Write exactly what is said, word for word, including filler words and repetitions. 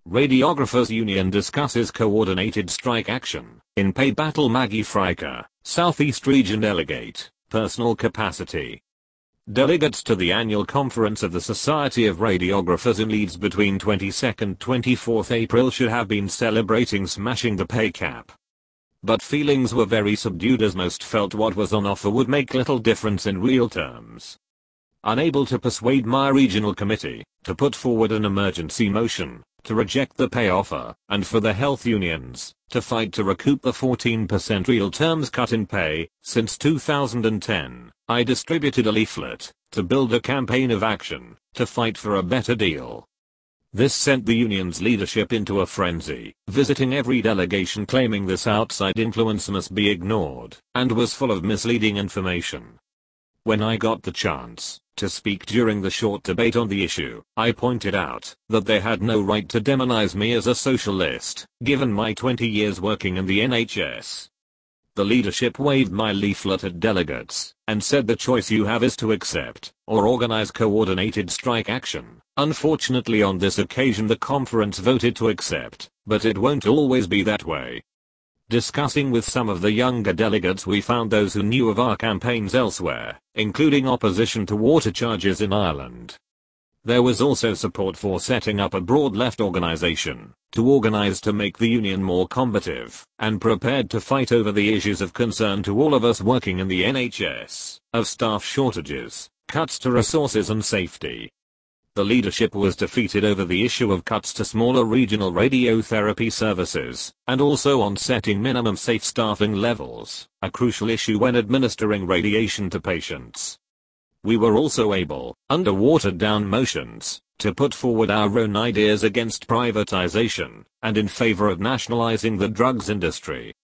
Radiographers Union discusses coordinated strike action. In pay battle. Maggie Freiker, Southeast Region Delegate, Personal Capacity. Delegates to the annual conference of the Society of Radiographers in Leeds between twenty-second and twenty-fourth April should have been celebrating smashing the pay cap. But feelings were very subdued as most felt what was on offer would make little difference in real terms. Unable to persuade my regional committee to put forward an emergency motion to reject the pay offer, and for the health unions to fight to recoup the fourteen percent real terms cut in pay since two thousand ten, I distributed a leaflet to build a campaign of action to fight for a better deal. This sent the union's leadership into a frenzy, visiting every delegation claiming this outside influence must be ignored, and was full of misleading information. When I got the chance to speak during the short debate on the issue, I pointed out that they had no right to demonize me as a socialist, given my twenty years working in the N H S. The leadership waved my leaflet at delegates and said the choice you have is to accept or organize coordinated strike action. Unfortunately, on this occasion the conference voted to accept, but it won't always be that way. Discussing with some of the younger delegates, we found those who knew of our campaigns elsewhere, including opposition to water charges in Ireland. There was also support for setting up a broad left organization to organize to make the union more combative and prepared to fight over the issues of concern to all of us working in the N H S, of staff shortages, cuts to resources and safety. The leadership was defeated over the issue of cuts to smaller regional radiotherapy services, and also on setting minimum safe staffing levels, a crucial issue when administering radiation to patients. We were also able, under watered-down motions, to put forward our own ideas against privatization, and in favor of nationalizing the drugs industry.